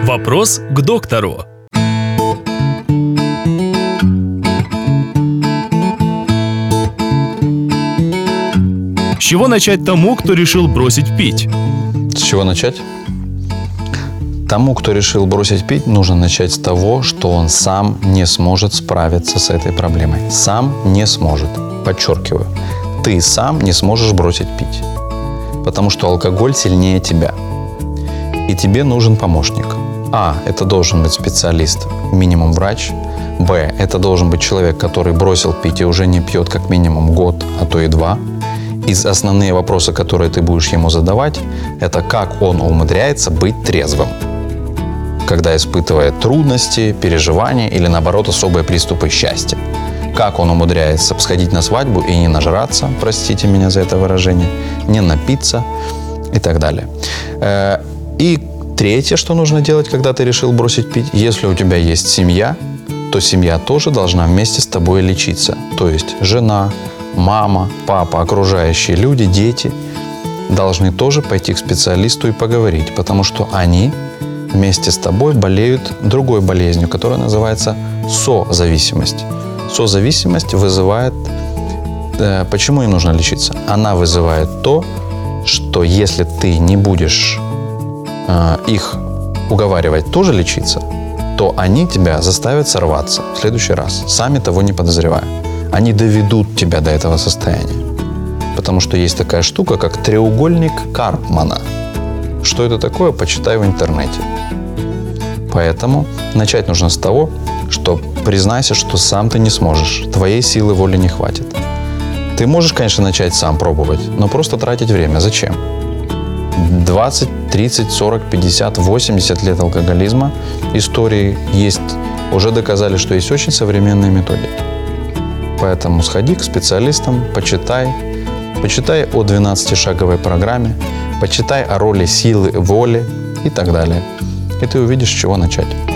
Вопрос к доктору. С чего начать тому, кто решил бросить пить? С чего начать? Тому, кто решил бросить пить, нужно начать с того, что он сам не сможет справиться с этой проблемой. Сам не сможет. Подчеркиваю. Ты сам не сможешь бросить пить. Потому что алкоголь сильнее тебя. И тебе нужен помощник. А. Это должен быть специалист, минимум врач. Б. Это должен быть человек, который бросил пить и уже не пьет как минимум год, а то и 2. И основные вопросы, которые ты будешь ему задавать, это как он умудряется быть трезвым, когда испытывает трудности, переживания или, наоборот, особые приступы счастья. Как он умудряется сходить на свадьбу и не нажраться, простите меня за это выражение, не напиться и так далее. И третье, что нужно делать, когда ты решил бросить пить, если у тебя есть семья, то семья тоже должна вместе с тобой лечиться. То есть жена, мама, папа, окружающие люди, дети должны тоже пойти к специалисту и поговорить, потому что они вместе с тобой болеют другой болезнью, которая называется созависимость. Созависимость вызывает... Почему им нужно лечиться? Она вызывает то, что если ты не будешь их уговаривать тоже лечиться, то они тебя заставят сорваться в следующий раз, сами того не подозревая. Они доведут тебя до этого состояния. Потому что есть такая штука, как треугольник Карпмана. Что это такое, почитай в интернете. Поэтому начать нужно с того, что признайся, что сам ты не сможешь. Твоей силы воли не хватит. Ты можешь, конечно, начать сам пробовать, но просто тратить время. Зачем? 20, 30, 40, 50, 80 лет алкоголизма истории есть. Уже доказали, что есть очень современные методики. Поэтому сходи к специалистам, почитай о 12-шаговой программе, почитай о роли силы воли и так далее. И ты увидишь, с чего начать.